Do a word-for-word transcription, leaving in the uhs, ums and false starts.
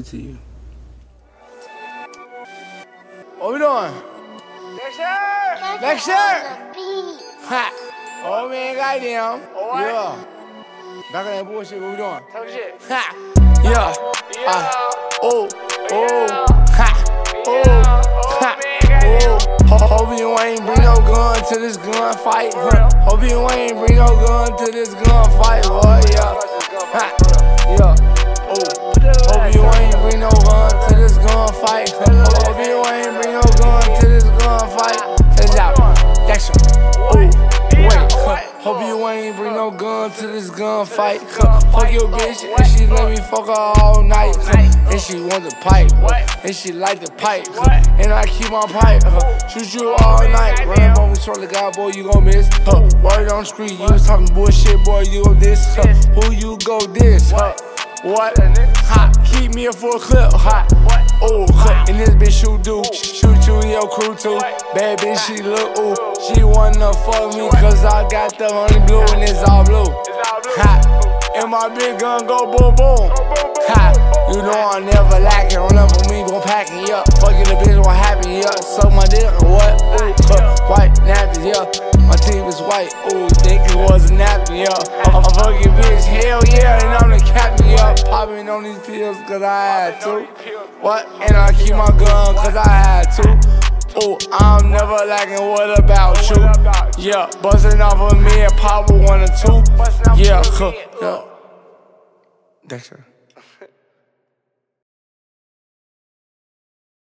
it to you. What we doing? Dexter! Dexter! Ha! Oh man, goddamn. What? Yeah. Back on that bullshit, what we doing? Talk shit. Ha! Yeah. Yeah. Uh, oh. Oh. Yeah. Ha! Oh. Yeah. Ha! Oh, Oh. Hope you ain't bring no gun to this gunfight. Huh. Hope you ain't bring no gun to this gunfight. Boy, yeah. Ha! Yeah. Oh. Hope you ain't bring no gun to this gunfight. Huh. Hope you ain't bring no gun to this gunfight. Check it out. That's oh. Wait. Huh. Hope you ain't bring no gun to this gunfight. Huh. Fuck your bitch and she let me fuck her all night. Huh. And she want the pipe. Huh. And she like the pipe. Huh. And I keep my pipe. Huh. Shoot you all night. Run up on me, swear to God, boy, you gon' miss. Huh. Word on the street, you was talking bullshit, boy, you gon' diss. Huh. Who you go diss? Huh. What? Ha, keep me a full clip. Ha, oh, huh. And this bitch shoot dude, shoot you and your crew too. Bad bitch, she look ooh. She wanna fuck me cause I got the honey blue and it's all blue. Ha, and my big gun go boom boom. Ha, you know I'm never lacking. On up on me, gon' packing, yeah. Fucking the bitch, what happened, yeah. Suck my dick, what? Ooh, huh. White napkin, yeah. My teeth is white, ooh, think it was a napkin, yeah. I'm a fucking bitch, hell yeah, and I'm the captain, yeah. Popping on these pills cause I had to. What? And I keep my gun cause I had to. Ooh, I'm never lacking, what about you? Yeah, busting off of me and Papa one or two. Yeah, huh, yeah. Dexter.